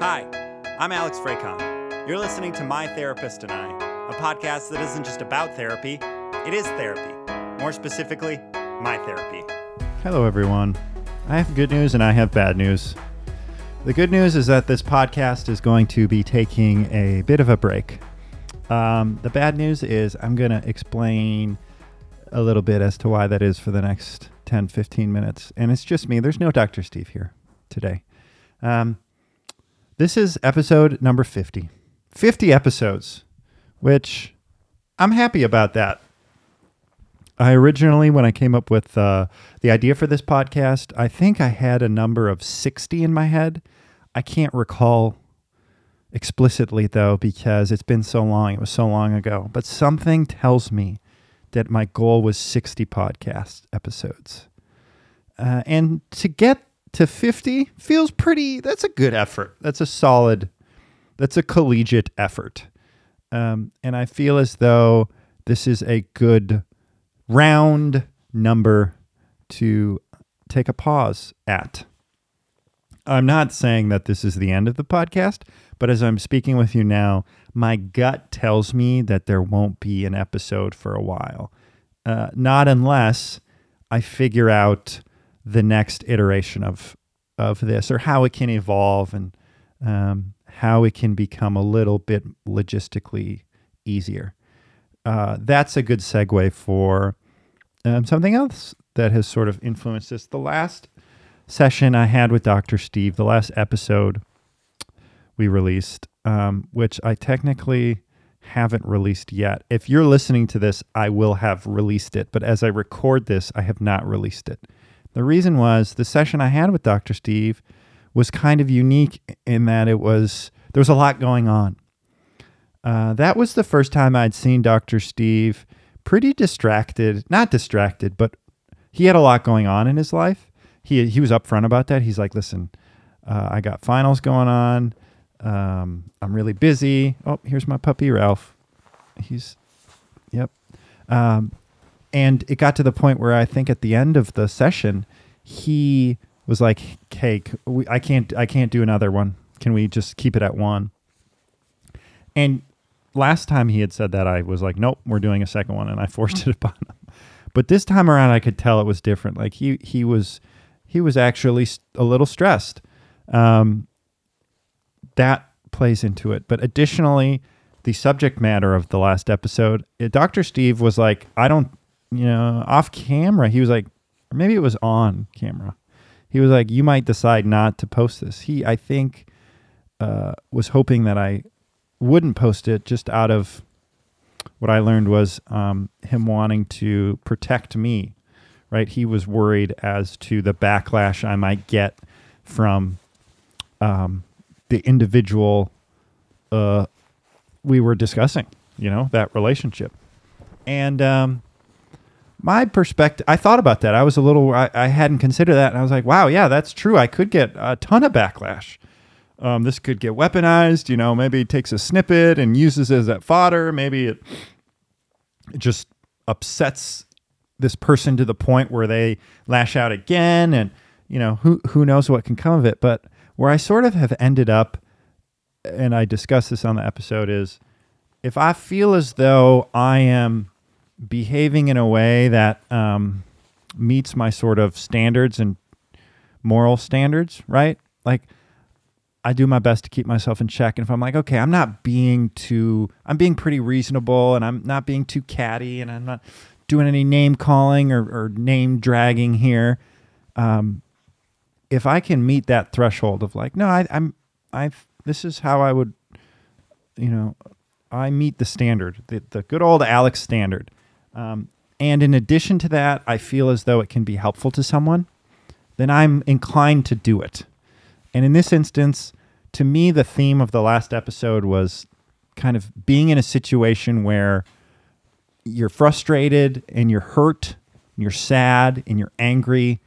Hi, I'm Alex Fraycon. You're listening to My Therapist and I, a podcast that isn't just about therapy, it is therapy. More specifically, my therapy. Hello, everyone. I have good news and I have bad news. The good news is that this podcast is going to be taking a bit of a break. The bad news is I'm going to explain a little bit as to why that is for the next 10, 15 minutes. And it's just me. There's no Dr. Steve here today. This is episode number 50. 50 episodes, which I'm happy about that. I originally, when I came up with the idea for this podcast, I think I had a number of 60 in my head. I can't recall explicitly, though, because it's been so long. It was so long ago. But something tells me that my goal was 60 podcast episodes. And to get to 50 feels pretty, that's a good effort. That's a collegiate effort. And I feel as though this is a good round number to take a pause at. I'm not saying that this is the end of the podcast, but as I'm speaking with you now, my gut tells me that there won't be an episode for a while. Not unless I figure out the next iteration of this, or how it can evolve, and how it can become a little bit logistically easier. That's a good segue for something else that has sort of influenced this. The last session I had with Dr. Steve, the last episode we released, which I technically haven't released yet. If you're listening to this, I will have released it, but as I record this, I have not released it. The reason was the session I had with Dr. Steve was kind of unique in that there was a lot going on. That was the first time I'd seen Dr. Steve pretty distracted, not distracted, but he had a lot going on in his life. He was upfront about that. He's like, listen, I got finals going on. I'm really busy. Oh, here's my puppy, Ralph. Yep. And it got to the point where I think at the end of the session, he was like, "Hey, I can't do another one. Can we just keep it at one?" And last time he had said that, I was like, "Nope, we're doing a second one," and I forced it upon him. But this time around, I could tell it was different. Like he was actually a little stressed. That plays into it. But additionally, the subject matter of the last episode, Dr. Steve was like, off camera, he was like, or maybe it was on camera. He was like, you might decide not to post this. He, I think, was hoping that I wouldn't post it just out of what I learned was him wanting to protect me, right? He was worried as to the backlash I might get from the individual we were discussing, that relationship. And my perspective, I thought about that. I hadn't considered that. And I was like, wow, yeah, that's true. I could get a ton of backlash. This could get weaponized, maybe it takes a snippet and uses it as that fodder. Maybe it just upsets this person to the point where they lash out again. And, who knows what can come of it. But where I sort of have ended up, and I discussed this on the episode, is if I feel as though I am behaving in a way that meets my sort of standards and moral standards, right? Like, I do my best to keep myself in check. And if I'm like, okay, I'm being pretty reasonable, and I'm not being too catty, and I'm not doing any name calling or name dragging here. If I can meet that threshold of like, no, this is how I would, I meet the standard, the good old Alex standard. And in addition to that, I feel as though it can be helpful to someone, then I'm inclined to do it. And in this instance, to me, the theme of the last episode was kind of being in a situation where you're frustrated and you're hurt and you're sad and you're angry,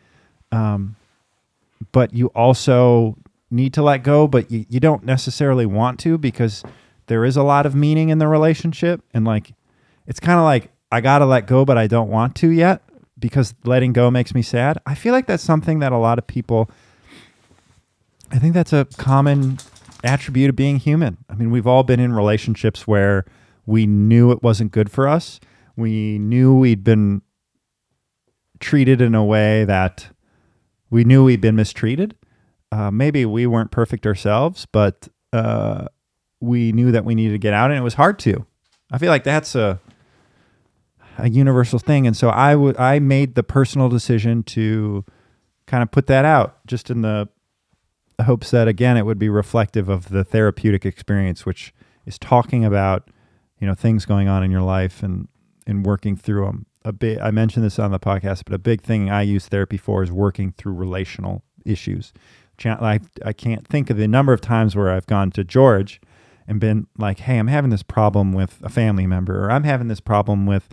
but you also need to let go, but you don't necessarily want to, because there is a lot of meaning in the relationship. And like, it's kind of like, I got to let go, but I don't want to yet because letting go makes me sad. I feel like that's something that a lot of people, I think that's a common attribute of being human. I mean, we've all been in relationships where we knew it wasn't good for us. We knew we'd been treated in a way that we knew we'd been mistreated. Maybe we weren't perfect ourselves, but we knew that we needed to get out, and it was hard to. I feel like that's a universal thing. And so I made the personal decision to kind of put that out, just in the hopes that, again, it would be reflective of the therapeutic experience, which is talking about, things going on in your life and working through them. I mentioned this on the podcast, but a big thing I use therapy for is working through relational issues. I can't think of the number of times where I've gone to George and been like, hey, I'm having this problem with a family member, or I'm having this problem with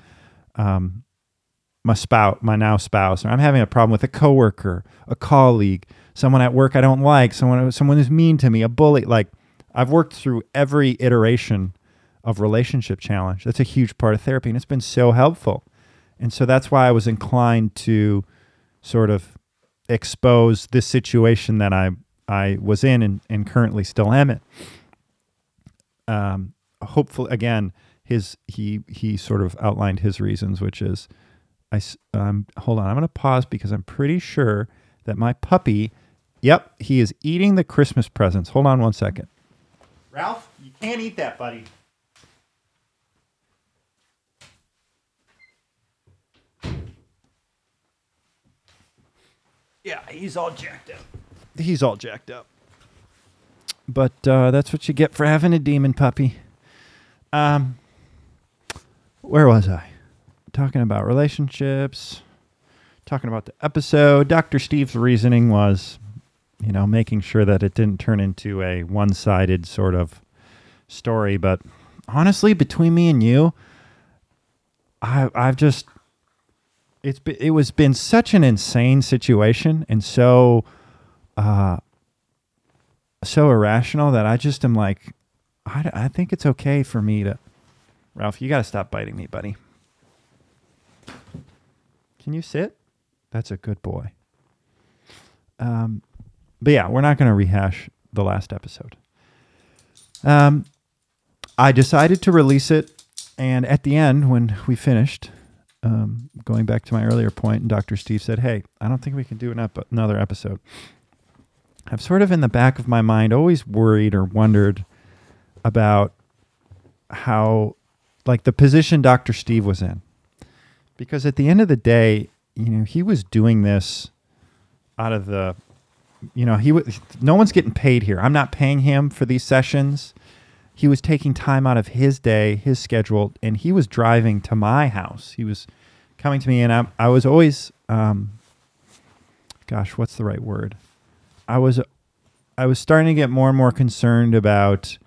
my now spouse, or I'm having a problem with a coworker, a colleague, someone at work I don't like, someone who's mean to me, a bully. Like, I've worked through every iteration of relationship challenge. That's a huge part of therapy, and it's been so helpful. And so that's why I was inclined to sort of expose this situation that I was in and currently still am in. Hopefully, again, he sort of outlined his reasons, which is, hold on, I'm going to pause because I'm pretty sure that my puppy, he is eating the Christmas presents. Hold on one second. Ralph, you can't eat that, buddy. Yeah, he's all jacked up. But that's what you get for having a demon puppy. Where was I? Talking about relationships, talking about the episode. Dr. Steve's reasoning was, making sure that it didn't turn into a one-sided sort of story. But honestly, between me and you, I've just... It was been such an insane situation and so irrational that I just am like, I think it's okay for me to... Ralph, you got to stop biting me, buddy. Can you sit? That's a good boy. But yeah, we're not going to rehash the last episode. I decided to release it, and at the end, when we finished... going back to my earlier point, and Dr. Steve said, hey, I don't think we can do another episode. I've sort of in the back of my mind always worried or wondered about how, like, the position Dr. Steve was in. Because at the end of the day, he was doing this out of the, no one's getting paid here. I'm not paying him for these sessions. He was taking time out of his day, his schedule, and he was driving to my house. He was coming to me, and I was always, what's the right word? I was starting to get more and more concerned about,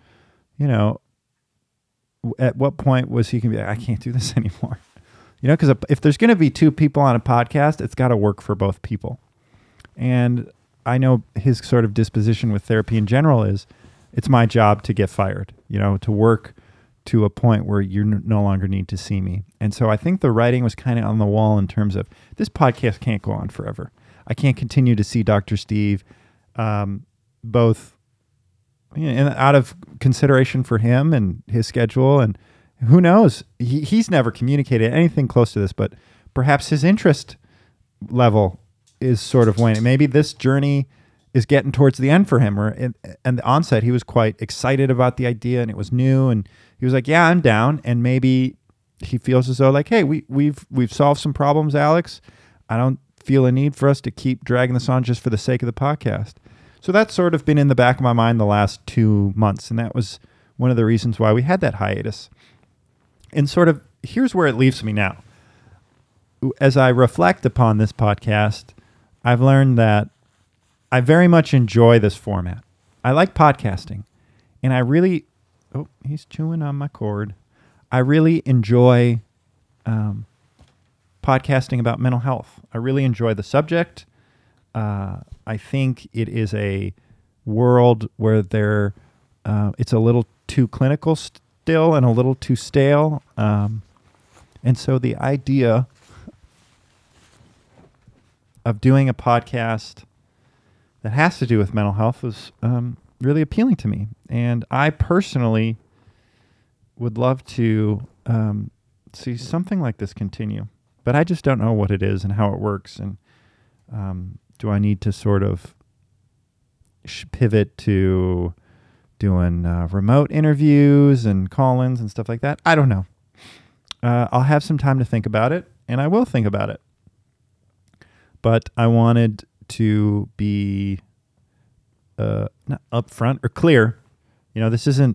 at what point was he going to be like, I can't do this anymore. Because if there's going to be two people on a podcast, it's got to work for both people. And I know his sort of disposition with therapy in general is, it's my job to get fired, to work to a point where you no longer need to see me. And so I think the writing was kind of on the wall in terms of this podcast can't go on forever. I can't continue to see Dr. Steve, both out of consideration for him and his schedule. And who knows, he's never communicated anything close to this, but perhaps his interest level is sort of waning. Maybe this journey is getting towards the end for him, and the onset, he was quite excited about the idea, and it was new, and he was like, yeah, I'm down. And maybe he feels as though like, hey, we've solved some problems, Alex. I don't feel a need for us to keep dragging this on just for the sake of the podcast. So that's sort of been in the back of my mind the last 2 months, and that was one of the reasons why we had that hiatus. And sort of, here's where it leaves me now. As I reflect upon this podcast, I've learned that I very much enjoy this format. I like podcasting, and I really... Oh, he's chewing on my cord. I really enjoy podcasting about mental health. I really enjoy the subject. I think it is a world where it's a little too clinical still and a little too stale. And so the idea of doing a podcast that has to do with mental health was really appealing to me. And I personally would love to see something like this continue. But I just don't know what it is and how it works. And do I need to sort of pivot to doing remote interviews and call-ins and stuff like that? I don't know. I'll have some time to think about it, and I will think about it. But I wanted to be not upfront or clear. You know, this isn't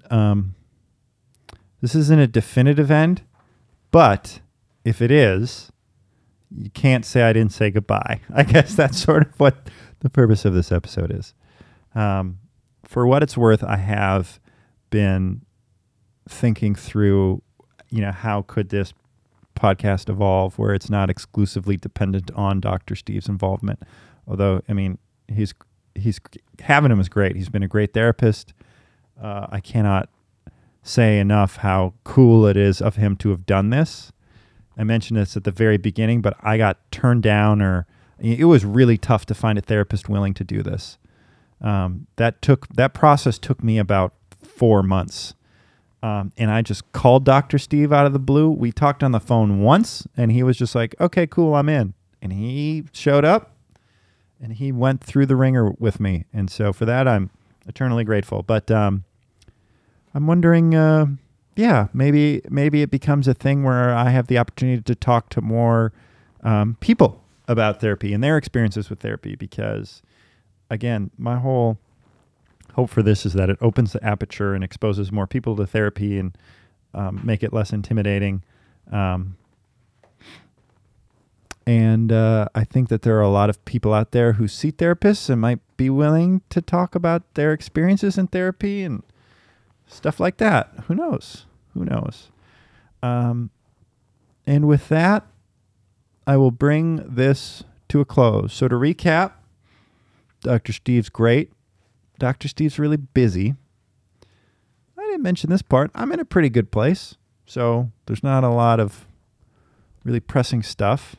a definitive end, but if it is, you can't say I didn't say goodbye. I guess that's sort of what the purpose of this episode is. For what it's worth, I have been thinking through, you know, how could this podcast evolve where it's not exclusively dependent on Dr. Steve's involvement. Although, I mean, he's having him is great. He's been a great therapist. I cannot say enough how cool it is of him to have done this. I mentioned this at the very beginning, but I got turned down, or it was really tough to find a therapist willing to do this. That process took me about 4 months. And I just called Dr. Steve out of the blue. We talked on the phone once, and he was just like, okay, cool, I'm in. And he showed up, and he went through the ringer with me. And so for that, I'm eternally grateful. But I'm wondering, maybe it becomes a thing where I have the opportunity to talk to more people about therapy and their experiences with therapy. Because, again, my whole hope for this is that it opens the aperture and exposes more people to therapy and make it less intimidating. And I think that there are a lot of people out there who see therapists and might be willing to talk about their experiences in therapy and stuff like that. Who knows? And with that, I will bring this to a close. So to recap, Dr. Steve's great. Dr. Steve's really busy. I didn't mention this part. I'm in a pretty good place, so there's not a lot of really pressing stuff.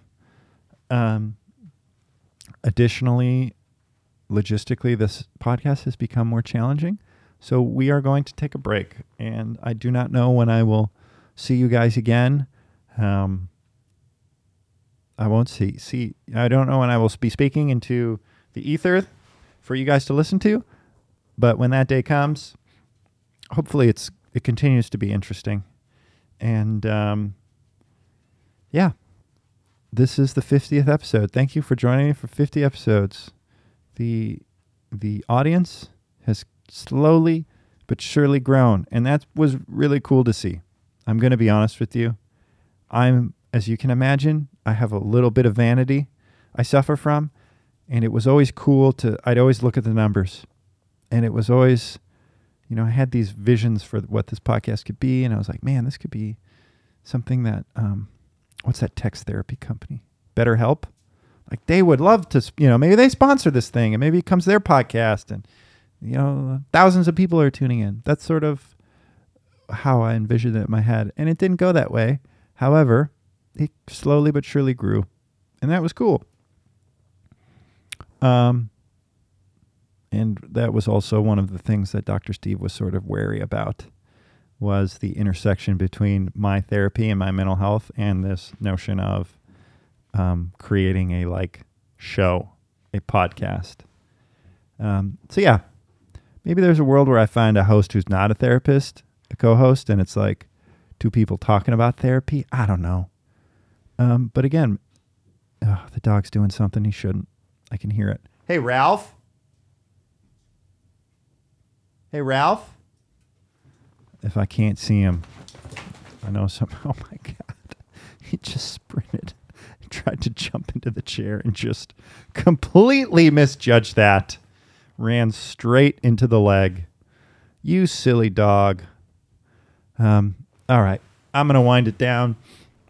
Additionally, logistically, this podcast has become more challenging, so we are going to take a break, and I do not know when I will see you guys again. I won't see. I don't know when I will be speaking into the ether for you guys to listen to. But when that day comes, hopefully it continues to be interesting. And this is the 50th episode. Thank you for joining me for 50 episodes. The audience has slowly but surely grown, and that was really cool to see. I'm going to be honest with you. As you can imagine, I have a little bit of vanity I suffer from, and it was always cool I'd always look at the numbers. And it was always, I had these visions for what this podcast could be. And I was like, man, this could be something that, what's that text therapy company? BetterHelp? Like they would love to, maybe they sponsor this thing and maybe it comes to their podcast and, thousands of people are tuning in. That's sort of how I envisioned it in my head. And it didn't go that way. However, it slowly but surely grew. And that was cool. And that was also one of the things that Dr. Steve was sort of wary about, was the intersection between my therapy and my mental health and this notion of creating a show, a podcast. Maybe there's a world where I find a host who's not a therapist, a co-host, and it's like two people talking about therapy. I don't know. But again, the dog's doing something he shouldn't. I can hear it. Hey, Ralph. Hey, Ralph. If I can't see him, I know some. Oh my God. He just sprinted. He tried to jump into the chair and just completely misjudged that. Ran straight into the leg. You silly dog. All right. I'm going to wind it down.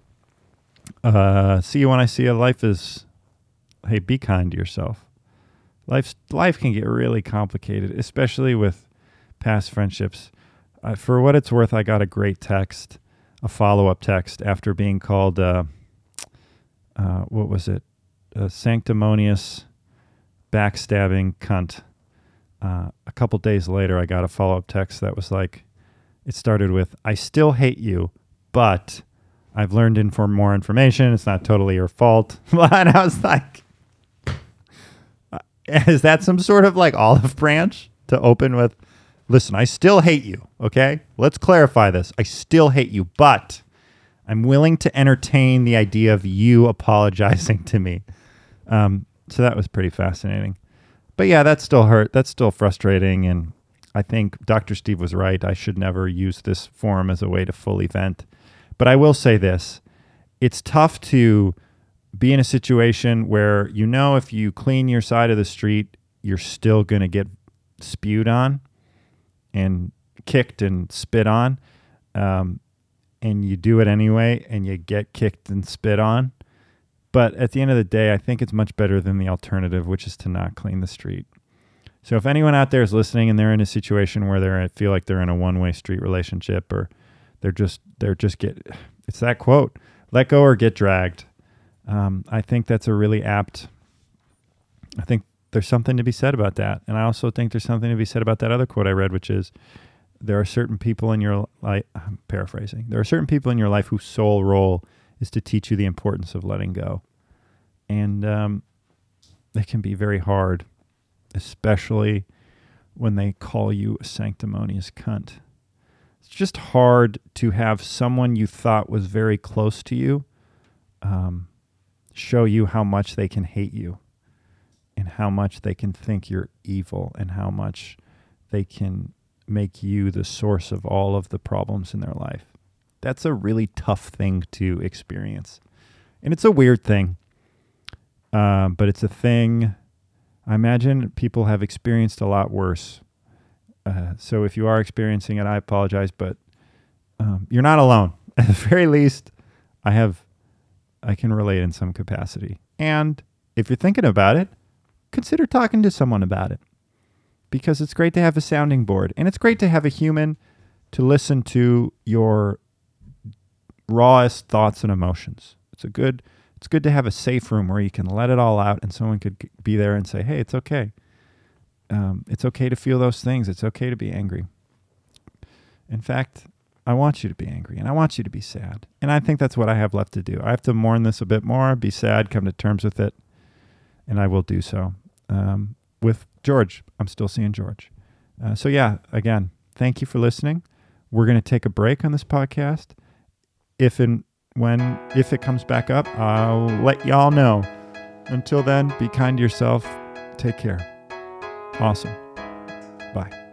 See you when I see you. Life is, hey, be kind to yourself. Life can get really complicated, especially with past friendships. For what it's worth, I got a great text, a follow-up text after being called, what was it? A sanctimonious, backstabbing cunt A couple days later, I got a follow-up text that was like, it started with, "I still hate you, but I've learned more information. It's not totally your fault." And I was like, is that some sort of like olive branch to open with? Listen, I still hate you, okay? Let's clarify this. I still hate you, but I'm willing to entertain the idea of you apologizing to me. So that was pretty fascinating. But yeah, that still hurt. That's still frustrating. And I think Dr. Steve was right. I should never use this forum as a way to fully vent. But I will say this. It's tough to be in a situation where you know if you clean your side of the street, you're still going to get spewed on and kicked and spit on. And you do it anyway, and you get kicked and spit on. But at the end of the day, I think it's much better than the alternative, which is to not clean the street. So if anyone out there is listening and they're in a situation where they feel like they're in a one-way street relationship, or it's that quote, let go or get dragged. I think that's a really apt, I think there's something to be said about that. And I also think there's something to be said about that other quote I read, which is, there are certain people in your life, I'm paraphrasing, there are certain people in your life whose sole role is to teach you the importance of letting go. And they can be very hard, especially when they call you a sanctimonious cunt. It's just hard to have someone you thought was very close to you show you how much they can hate you, and how much they can think you're evil, and how much they can make you the source of all of the problems in their life. That's a really tough thing to experience. And it's a weird thing, but it's a thing I imagine people have experienced a lot worse. So if you are experiencing it, I apologize, but you're not alone. At the very least, I can relate in some capacity. And if you're thinking about it, consider talking to someone about it, because it's great to have a sounding board, and it's great to have a human to listen to your rawest thoughts and emotions. It's good to have a safe room where you can let it all out, and someone could be there and say, "Hey, it's okay. It's okay to feel those things. It's okay to be angry. In fact, I want you to be angry, and I want you to be sad." And I think that's what I have left to do. I have to mourn this a bit more, be sad, come to terms with it, and I will do so. With George, I'm still seeing George. So yeah, again, thank you for listening. We're going to take a break on this podcast. If it comes back up, I'll let y'all know. Until then, be kind to yourself. Take care. Awesome. Bye.